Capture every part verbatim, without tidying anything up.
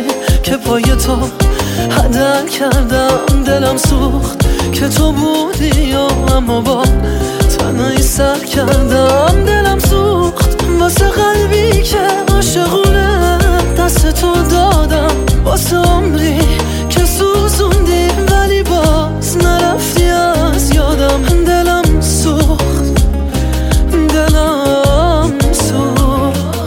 که پای تو هدر کردم. دلم سوخت که تو بودی و اما با تنهایی سر کردم. دلم سوخت واسه قلبی که عاشقونه دست تو دادم. واسه عمری که سوزوندی ولی باز نرفتی از یادم. دلم سوخت دلم سوخت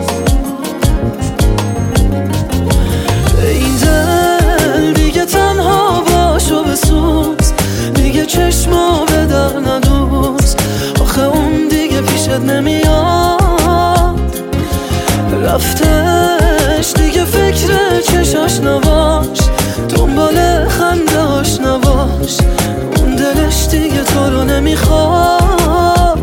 این دل دیگه تنها باشو بسوز، دیگه چشمو به در ندوز. آخه اون دیگه پیشت نمیاد، رفتش دیگه فکر چشاش نباش، دنبال خنده هاش نباش. اون دلش دیگه تو رو نمیخواد.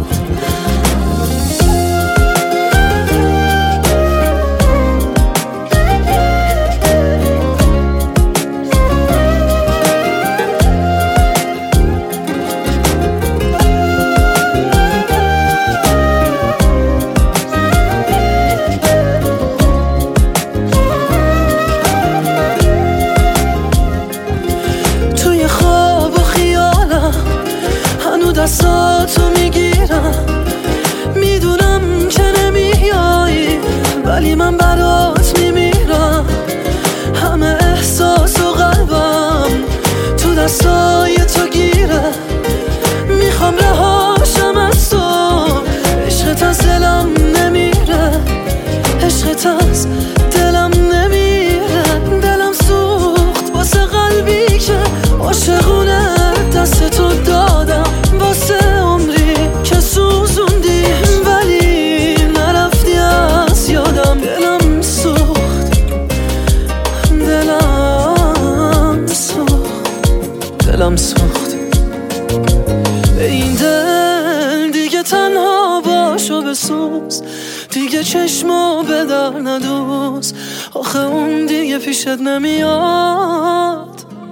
دستاتو میگیرم، میدونم که نمیایی ولی من برات میمیرم. همه احساس و قلبم تو دستای تو گیره، میخوام رهاشم از تو. عشقت از دلم نمیره، عشقت از دلم نمیره. دلم سوخت واسه قلبی که عاشقونه دست تو دادم. واسه عمری که سوزوندی ولی نرفتی از یادم. دلم سوخت دلم سوخت دلم سوخت این دل دیگه تنها باشو بسوز، دیگه چشمو به در ندوز. آخه اون دیگه پیشت نمیاد،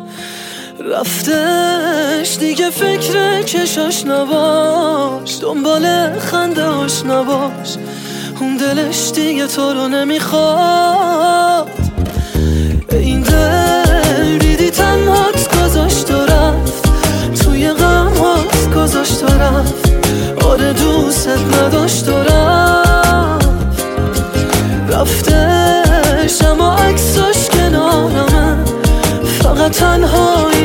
رفتش دیگه فکر چشاش نباش، دنبال خنده هاش نباش. اون دلش دیگه تو رو نمیخواد. این دل دیدی تنهات گذاشت و رفت، توی غمات گذاشت و رفت. آره دوست نداشت و رفت، رفتش اما عکساش کنارمه، فقط تنهایی